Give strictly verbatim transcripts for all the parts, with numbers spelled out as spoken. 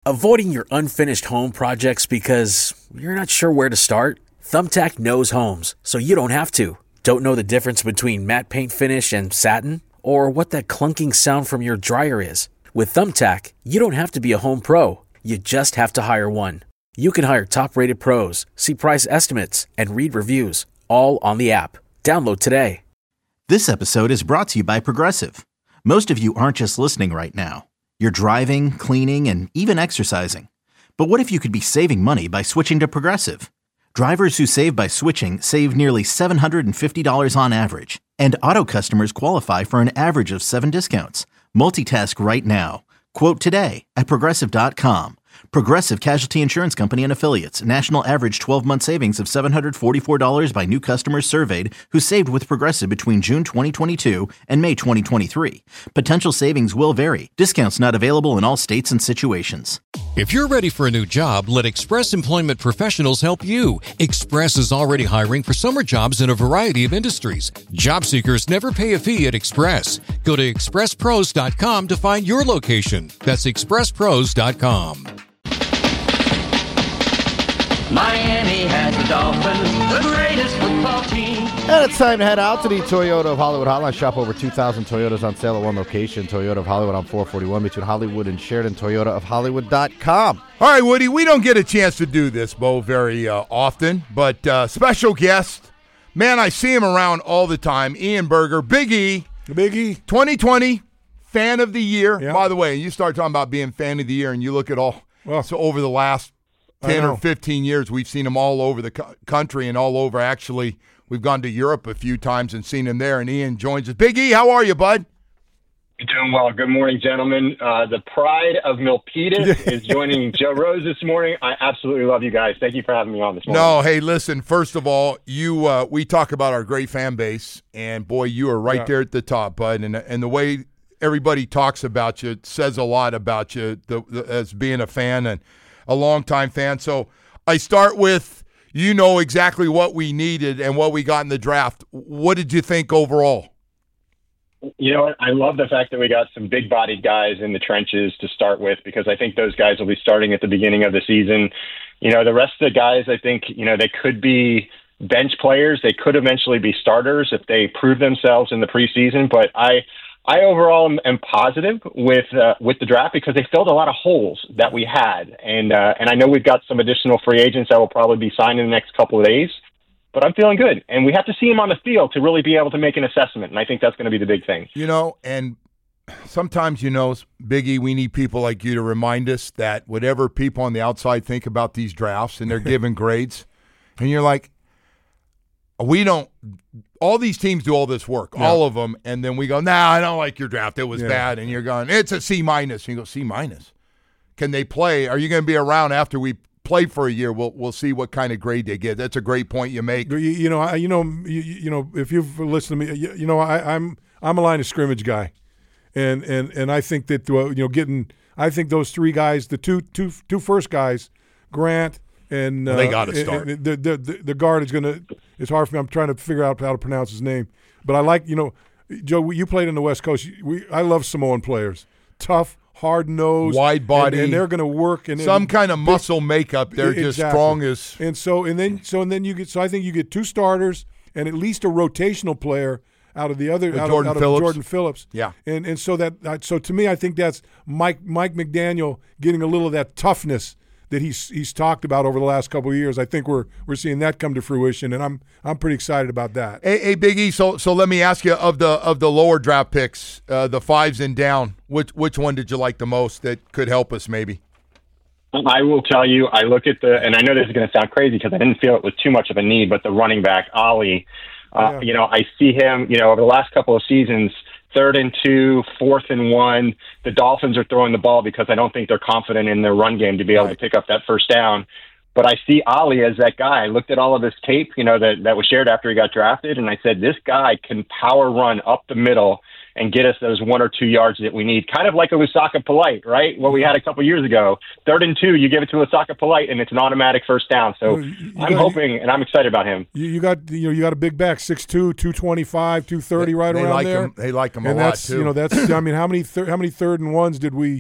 Avoiding your unfinished home projects because you're not sure where to start? Thumbtack knows homes, so you don't have to. Don't know the difference between matte paint finish and satin? Or what that clunking sound from your dryer is? With Thumbtack, you don't have to be a home pro. You just have to hire one. You can hire top-rated pros, see price estimates, and read reviews, all on the app. Download today. This episode is brought to you by Progressive. Most of you aren't just listening right now. You're driving, cleaning, and even exercising. But what if you could be saving money by switching to Progressive? Drivers who save by switching save nearly seven hundred fifty dollars on average. And auto customers qualify for an average of seven discounts. Multitask right now. Quote today at Progressive dot com. Progressive Casualty Insurance Company and Affiliates. National average twelve-month savings of seven hundred forty-four dollars by new customers surveyed who saved with Progressive between June twenty twenty-two and May twenty twenty-three. Potential savings will vary. Discounts not available in all states and situations. If you're ready for a new job, let Express Employment Professionals help you. Express is already hiring for summer jobs in a variety of industries. Job seekers never pay a fee at Express. Go to express pros dot com to find your location. That's express pros dot com. Miami has the Dolphins, the greatest football team. And it's time to head out to the Toyota of Hollywood Hotline. Shop over two thousand Toyotas on sale at one location. Toyota of Hollywood on four forty-one between Hollywood and Sheridan. Toyota of Hollywood dot com. All right, Woody, we don't get a chance to do this, Bo, very uh, often, but uh, special guest, man, I see him around all the time, Ian Berger, Big E. Big E. twenty twenty, Fan of the Year. Yep. By the way, you start talking about being Fan of the Year, and you look at all, well, so over the last ten or fifteen years, we've seen him all over the co- country and all over, actually. We've gone to Europe a few times and seen him there, and Ian joins us. Big E, how are you, bud? Doing well. Good morning, gentlemen. Uh, the pride of Milpitas is joining Joe Rose this morning. I absolutely love you guys. Thank you for having me on this morning. No, hey, listen, first of all, you uh, we talk about our great fan base, and, boy, you are right yeah. there at the top, bud, and, and the way everybody talks about you says a lot about you the, the, as being a fan and a longtime fan. So I start with, you know exactly what we needed and what we got in the draft. What did you think overall? You know what? I love the fact that we got some big-bodied guys in the trenches to start with, because I think those guys will be starting at the beginning of the season. You know, the rest of the guys, I think, you know, they could be bench players. They could eventually be starters if they prove themselves in the preseason. But I I overall am, am positive with uh, with the draft, because they filled a lot of holes that we had. And, uh, and I know we've got some additional free agents that will probably be signed in the next couple of days. But I'm feeling good, and we have to see him on the field to really be able to make an assessment, and I think that's going to be the big thing. You know, and sometimes, you know, Biggie, we need people like you to remind us that whatever people on the outside think about these drafts, and they're giving grades, and you're like, we don't – all these teams do all this work, yeah. all of them, and then we go, nah, I don't like your draft. It was yeah. bad, and you're going, it's a C minus. And you go, C minus? Can they play? Are you going to be around after we – play for a year? We'll we'll see what kind of grade they get. That's a great point you make. You, you know, I, you know, you, you know, if you've listened to me, you, you know, I, I'm I'm a line of scrimmage guy, and and and I think that uh, you know, getting, I think those three guys, the two two two first guys, Grant and uh, well, they got to start. The, the the the guard is gonna. It's hard for me. I'm trying to figure out how to pronounce his name, but I like, you know, Joe. You played in the West Coast. We I love Samoan players, tough, hard nose, wide body, and, and they're going to work and some and, kind of muscle makeup. They're exactly. just strong as. And so and then so and then you get so I think you get two starters and at least a rotational player out of the other out, Jordan, of, out Phillips. of Jordan Phillips. Yeah, and and so that so to me I think that's Mike Mike McDaniel getting a little of that toughness that he's he's talked about over the last couple of years. I think we're we're seeing that come to fruition, and I'm I'm pretty excited about that. Hey, hey Big E, so so let me ask you, of the of the lower draft picks, uh, the fives and down, which which one did you like the most that could help us maybe? I will tell you, I look at the, and I know this is going to sound crazy because I didn't feel it was too much of a need, but the running back, Ollie, uh, yeah. you know, I see him, you know, over the last couple of seasons, third and two, fourth and one. The Dolphins are throwing the ball because I don't think they're confident in their run game to be able right. to pick up that first down. But I see Ollie as that guy. I looked at all of his tape, you know, that, that was shared after he got drafted, and I said, this guy can power run up the middle and get us those one or two yards that we need. Kind of like a Lusaka Polite, right? What we had a couple years ago. Third and two, you give it to Lusaka Polite, and it's an automatic first down. So you I'm got, hoping, and I'm excited about him. You, you got you know you got a big back, six two, two twenty-five, two thirty, right they around like there. Him, they like him and a lot that's, too. You know, that's I mean, how many thir- how many third and ones did we?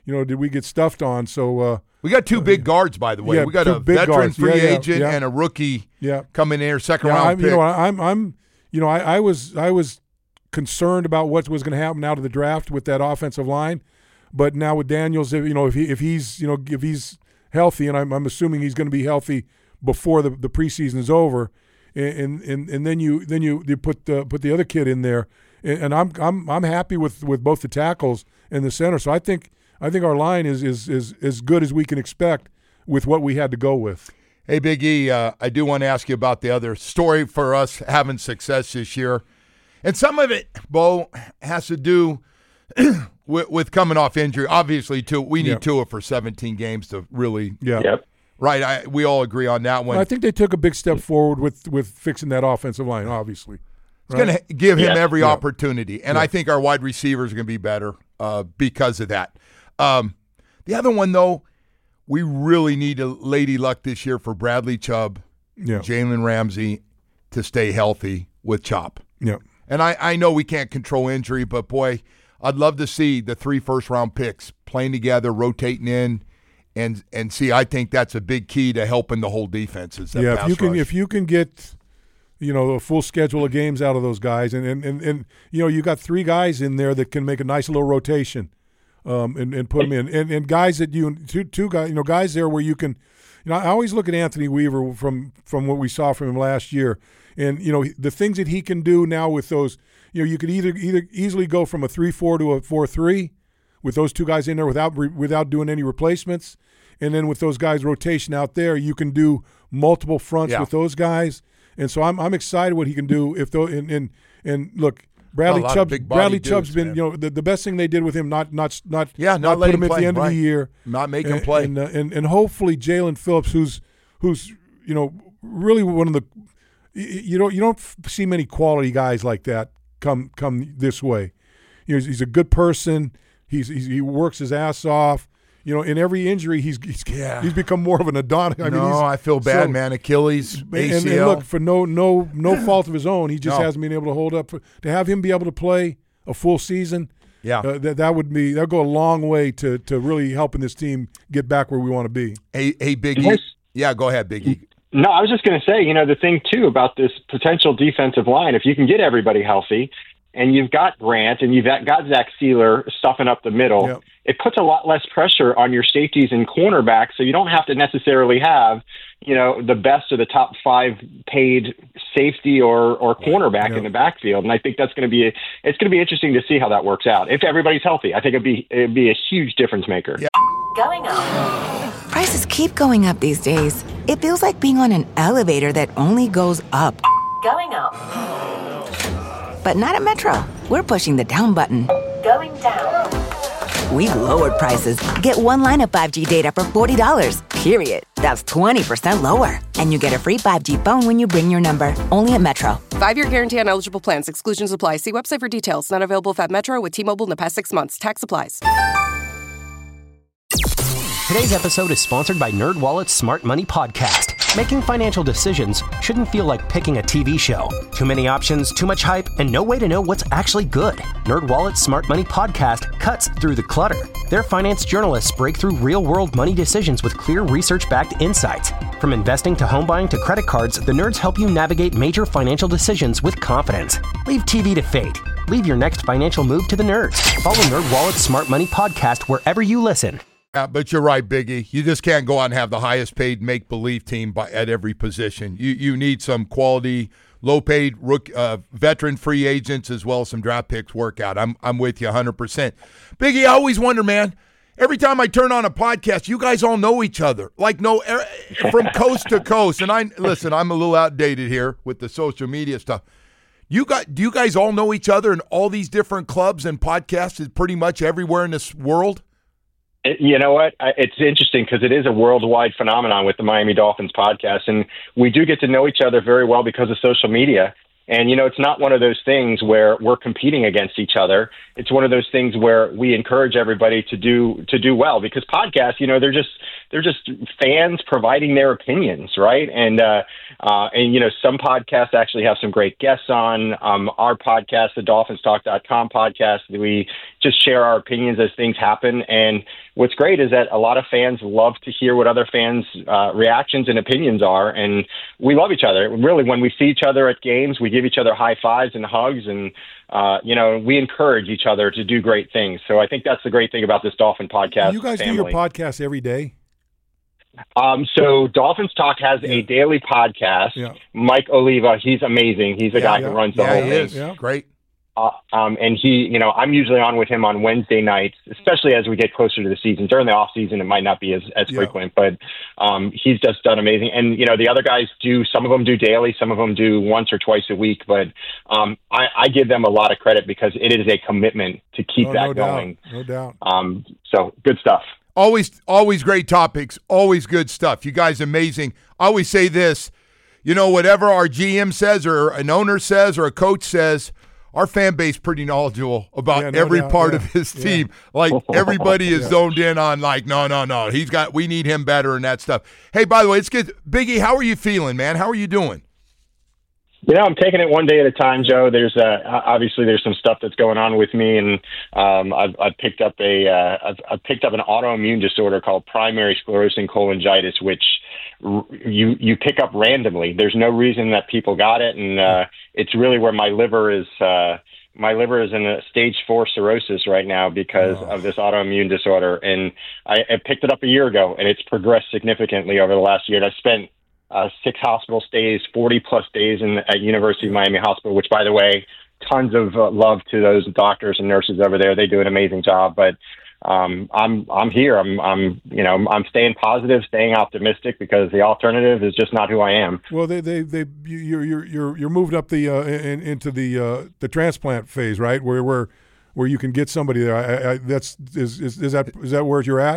you know, did we get stuffed on? So uh, we got two big guards, by the way. Yeah, we got two a big veteran guards. free Yeah, yeah, agent yeah. and a rookie yeah. coming in, second yeah, round I'm, pick. You know, I'm, I'm, you know, I, I was, I was concerned about what was going to happen out of the draft with that offensive line, but now with Daniels, if, you know, if he, if he's, you know, if he's healthy, and I'm, I'm assuming he's going to be healthy before the, the preseason is over, and and and then you then you, you put the put the other kid in there, and, and I'm I'm I'm happy with, with both the tackles and the center. So I think I think our line is is is as good as we can expect with what we had to go with. Hey, Big E, uh, I do want to ask you about the other story for us having success this year, and some of it, Bo, has to do with, with coming off injury. Obviously, too, we need Yeah. Tua for seventeen games to really. Yeah. Yep. Right, I, we all agree on that one. I think they took a big step forward with, with fixing that offensive line, obviously. It's going to give him Yeah. every Yeah. opportunity, and Yeah. I think our wide receivers are going to be better uh, because of that. Um, the other one, though, we really need a lady luck this year for Bradley Chubb, Yeah. Jalen Ramsey to stay healthy with Chop. Yeah. And I, I know we can't control injury, but, boy, I'd love to see the three first-round picks playing together, rotating in, and and see. I think that's a big key to helping the whole defense. Is that Yeah, pass if you can rush. if you can get, you know, a full schedule of games out of those guys, and and, and, and you know, you got three guys in there that can make a nice little rotation, um, and, and put them in, and and guys that you two two guys, you know, guys there where you can, you know, I always look at Anthony Weaver from from what we saw from him last year, and you know the things that he can do now with those, you know, you could either either easily go from a three four to a four three with those two guys in there without without doing any replacements. And then with those guys' rotation out there, you can do multiple fronts Yeah. with those guys. And so I'm I'm excited what he can do. If though and and, and look, Bradley A lot of Chubb big body Bradley dudes, Chubb's been man. you know the, the best thing they did with him not not not Yeah, not not let put him him at play, the end of right. the year, Not make him and, play. and, uh, and and hopefully Jalen Phillips, who's who's you know really one of the you you don't you don't see many quality guys like that come come this way. You know, he's, he's a good person. He's, he's he works his ass off. You know, in every injury, he's he's, Yeah. he's become more of an Adonis. I no, mean, he's, I feel bad, so- man. Achilles, and, A and C L. look, for no no no fault of his own, he just No. hasn't been able to hold up. For, to have him be able to play a full season, Yeah. uh, that that would be that would go a long way to to really helping this team get back where we want to be. Hey, hey, Big E. Yes. Yeah, go ahead, Big E. No, I was just going to say, you know, the thing, too, about this potential defensive line, if you can get everybody healthy and you've got Grant and you've got Zach Sealer stuffing up the middle, Yep. it puts a lot less pressure on your safeties and cornerbacks, so you don't have to necessarily have, you know, the best of the top five paid safety or, or cornerback Yep. in the backfield. And I think that's going to be, a, it's going to be interesting to see how that works out. If everybody's healthy, I think it'd be, it'd be a huge difference maker. Yeah. Going up. Prices keep going up these days. It feels like being on an elevator that only goes up. Going up. But not at Metro. We're pushing the down button. Going down. We've lowered prices. Get one line of five G data for forty dollars, period. That's twenty percent lower. And you get a free five G phone when you bring your number. Only at Metro. Five-year guarantee on eligible plans. Exclusions apply. See website for details. Not available if at Metro with T-Mobile in the past six months. Tax applies. Today's episode is sponsored by NerdWallet's Smart Money Podcast. Making financial decisions shouldn't feel like picking a T V show. Too many options, too much hype, and no way to know what's actually good. NerdWallet's Smart Money Podcast cuts through the clutter. Their finance journalists break through real-world money decisions with clear research-backed insights. From investing to home buying to credit cards, the nerds help you navigate major financial decisions with confidence. Leave T V to fate. Leave your next financial move to the nerds. Follow NerdWallet's Smart Money Podcast wherever you listen. Yeah, but you're right, Biggie. You just can't go out and have the highest paid make-believe team by, at every position. You you need some quality, low-paid rook, uh, veteran free agents as well as some draft picks work out. I'm, I'm with you one hundred percent. Biggie, I always wonder, man, every time I turn on a podcast, you guys all know each other, like no er, from coast to coast. And I listen, I'm a little outdated here with the social media stuff. You got, do you guys all know each other in all these different clubs and podcasts is pretty much everywhere in this world? It- You know what? I- It's interesting because it is a worldwide phenomenon with the Miami Dolphins podcast, and we do get to know each other very well because of social media. And, you know, it's not one of those things where we're competing against each other. It's one of those things where we encourage everybody to do to do well because podcasts, you know, they're just they're just fans providing their opinions, right? And uh, uh, and you know, some podcasts actually have some great guests on. Um, our podcast, the Dolphins Talk dot com podcast, we just share our opinions as things happen. And what's great is that a lot of fans love to hear what other fans' uh, reactions and opinions are, and we love each other. Really, when we see each other at games, we give each other high fives and hugs, and uh, you know, we encourage each other to do great things. So I think that's the great thing about this Dolphin podcast. You guys family. do your podcast every day? Um, so Dolphins Talk has yeah. a daily podcast. Yeah. Mike Oliva, he's amazing. He's the yeah, guy yeah. who runs the yeah, whole he thing. Is. Yeah. Great. Uh, um, and he, you know, I'm usually on with him on Wednesday nights, especially as we get closer to the season. During the off season, it might not be as, as yeah. frequent, but um, he's just done amazing. And, you know, the other guys do, some of them do daily, some of them do once or twice a week, but um, I, I give them a lot of credit because it is a commitment to keep oh, that no going. Doubt. No doubt. Um, so good stuff. Always, always great topics. Always good stuff. You guys amazing. I always say this, you know, whatever our G M says or an owner says or a coach says, our fan base pretty knowledgeable about yeah, no every doubt. part yeah. of his yeah. team. Like everybody is yeah. zoned in on like, no, no, no. He's got, we need him better and that stuff. Hey, by the way, it's good. Biggie, how are you feeling, man? How are you doing? You know, I'm taking it one day at a time, Joe. There's uh, obviously there's some stuff that's going on with me, and um, I've, I've picked up a uh, I've, I've picked up an autoimmune disorder called primary sclerosing cholangitis, which r- you you pick up randomly. There's no reason that people got it, and uh, it's really where my liver is. Uh, my liver is in a stage four cirrhosis right now because oh. of this autoimmune disorder, and I, I picked it up a year ago, and it's progressed significantly over the last year. And I spent Uh, six hospital stays, forty plus days in at University of Miami Hospital, which, by the way, tons of uh, love to those doctors and nurses over there. They do an amazing job. But um, I'm I'm here. I'm I'm you know I'm staying positive, staying optimistic because the alternative is just not who I am. Well, they they they you're you're you're you're moved up the uh, in, into the uh, the transplant phase, right? Where where where you can get somebody there. I, I, that's is, is is that is that where you're at?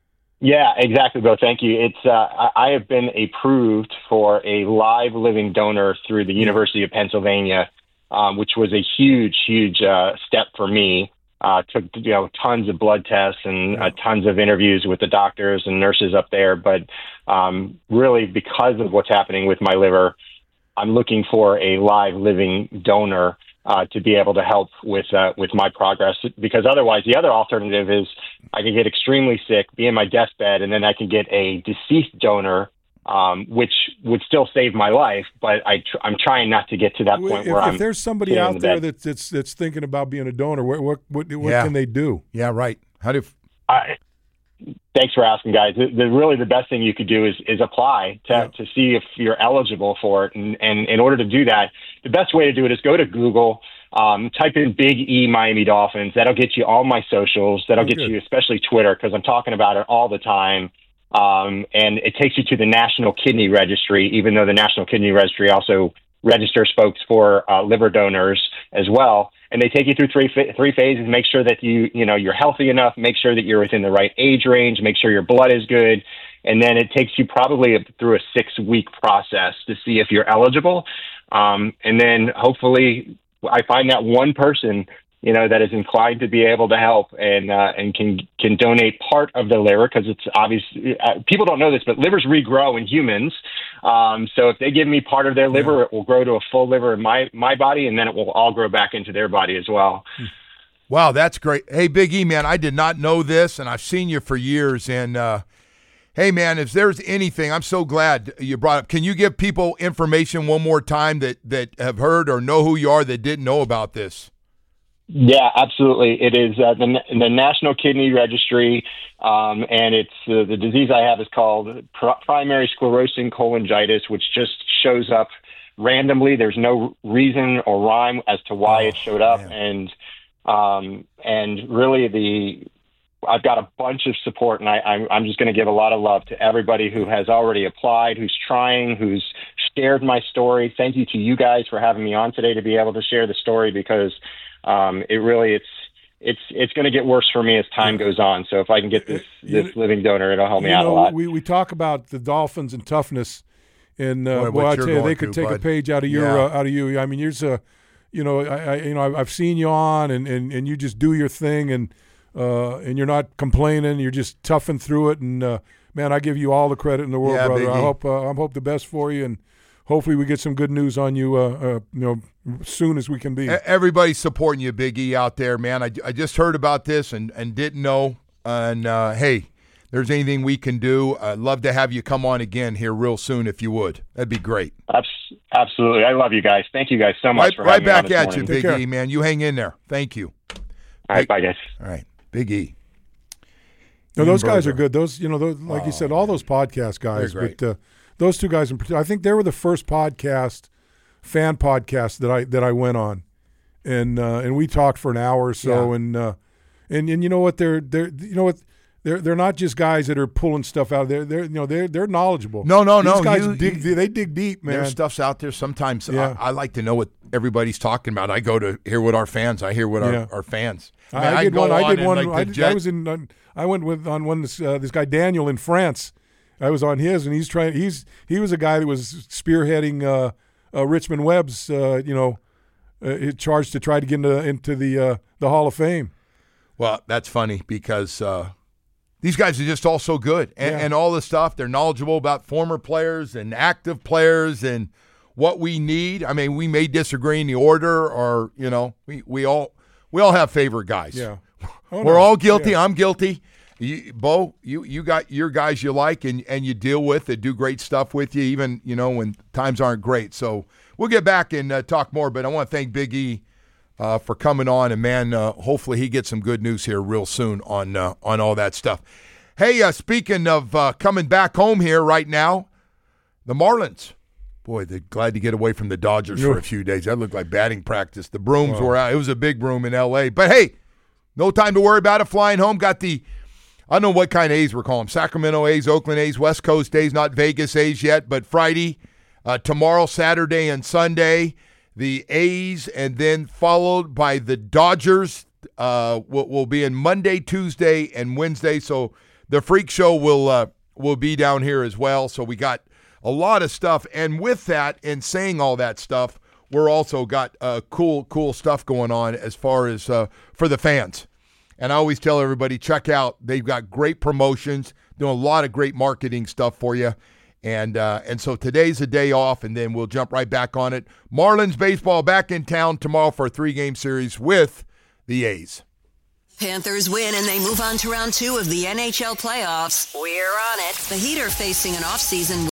Yeah, exactly, Bill. Thank you. It's uh, I have been approved for a live living donor through the University of Pennsylvania, um, which was a huge, huge uh, step for me. Uh, took you know tons of blood tests and uh, tons of interviews with the doctors and nurses up there, but um, really because of what's happening with my liver, I'm looking for a live living donor Uh, to be able to help with uh, with my progress, because otherwise the other alternative is I can get extremely sick, be in my deathbed, and then I can get a deceased donor, um, which would still save my life. But I tr- I'm trying not to get to that point if, where if I'm. If there's somebody out the there that's, that's that's thinking about being a donor, what what what, what yeah. can they do? Yeah, right. How do? I, Thanks for asking, guys. The, the really the best thing you could do is is apply to, yeah. to see if you're eligible for it. And, and in order to do that, the best way to do it is go to Google, um, type in Big E Miami Dolphins. That'll get you all my socials. That'll oh, get good. you, especially Twitter, because I'm talking about it all the time. Um, and it takes you to the National Kidney Registry, even though the National Kidney Registry also registers folks for uh, liver donors as well. And they take you through three three phases. Make sure that you you know you're healthy enough. Make sure that you're within the right age range. Make sure your blood is good, and then it takes you probably through a six week process to see if you're eligible. Um, and then hopefully, I find that one person you know that is inclined to be able to help and uh, and can can donate part of the liver, because it's obvious uh, people don't know this, but livers regrow in humans. Um, so if they give me part of their liver, yeah. it will grow to a full liver in my, my body, and then it will all grow back into their body as well. Wow, that's great. Hey, Big E, man, I did not know this, and I've seen you for years. And, uh, hey, man, if there's anything, I'm so glad you brought up. Can you give people information one more time that, that have heard or know who you are that didn't know about this? Yeah, absolutely. It is uh, the, the National Kidney Registry, um, and it's uh, the disease I have is called pr- primary sclerosing cholangitis, which just shows up randomly. There's no reason or rhyme as to why oh, it showed up, man. and um, and really the I've got a bunch of support, and I, I'm, I'm just going to give a lot of love to everybody who has already applied, who's trying, who's shared my story. Thank you to you guys for having me on today to be able to share the story, because Um, it really, it's, it's, it's going to get worse for me as time goes on. So if I can get this, this you, living donor, it'll help me you out know, a lot. We, we talk about the Dolphins and toughness, and uh, Boy, boy, I tell you, they could through, take bud. a page out of your, yeah. uh, out of you. I mean, you're a, you know, I, I you know, I've seen you on, and, and, and you just do your thing, and, uh, and you're not complaining. You're just toughing through it, and, uh, man, I give you all the credit in the world, Yeah, brother. Biggie. I hope uh, I hope the best for you, and hopefully we get some good news on you, uh, uh, you know, as soon as we can be. E- Everybody's supporting you, Big E, out there, man. I, I just heard about this and, and didn't know. And, uh, hey, there's anything we can do, I'd love to have you come on again here real soon if you would. That'd be great. Absolutely. I love you guys. Thank you guys so much Right, for right having me on back this at morning. you, Big E, man. You hang in there. Thank you. All right, bye, guys. All right, Big E. No, those guys Burger. are good. Those, you know, those, like you said, all those podcast guys. They're great. But uh, those two guys in particular, I think they were the first podcast, fan podcast that I that I went on, and uh, and we talked for an hour or so, Yeah. and uh, and and you know what, they're they're you know what. They're they're not just guys that are pulling stuff out. They're they're you know they're they're knowledgeable. No, no, These no. guys you- dig you- they dig deep, man. Their stuff's out there. Sometimes Yeah. I, I like to know what everybody's talking about. I go to hear what our fans. I hear what Yeah. our, our fans. I, Man, I did go one. I on did and, one. like, the I, did- I Jet- was in. on- I went with on one. This uh, this guy Daniel in France. I was on his, and he's trying. He's he was a guy that was spearheading uh, uh, Richmond Webb's. Uh, you know, uh, charged to try to get into into the uh, the Hall of Fame. Well, that's funny because uh, these guys are just all so good and, Yeah. and all this stuff. They're knowledgeable about former players and active players and what we need. I mean, we may disagree in the order, or you know, we, we all we all have favorite guys. Yeah, Oh, We're no. all guilty. Yeah. I'm guilty. You, Bo, you you got your guys you like and, and you deal with that do great stuff with you, even you know when times aren't great. So we'll get back and uh, talk more. But I want to thank Big E uh, for coming on, and man, uh, hopefully he gets some good news here real soon on uh, on all that stuff. Hey, uh, speaking of uh, coming back home here right now, the Marlins. Boy, they're glad to get away from the Dodgers for a few days. That looked like batting practice. The brooms Wow. were out. It was a big broom in L A. But hey, no time to worry about it. Flying home. Got the, I don't know what kind of A's we're calling them. Sacramento A's, Oakland A's, West Coast A's, not Vegas A's yet. But Friday, uh, tomorrow, Saturday, and Sunday, the A's, and then followed by the Dodgers uh, will, will be in Monday, Tuesday, and Wednesday. So the Freak Show will uh, will be down here as well. So we got a lot of stuff. And with that, and saying all that stuff, we're also got uh, cool, cool stuff going on as far as uh, for the fans. And I always tell everybody, check out. They've got great promotions, doing a lot of great marketing stuff for you. And uh, and so today's a day off, and then we'll jump right back on it. Marlins baseball back in town tomorrow for a three-game series with the A's. Panthers win and they move on to round two of the N H L playoffs. We're on it. The Heat are facing an offseason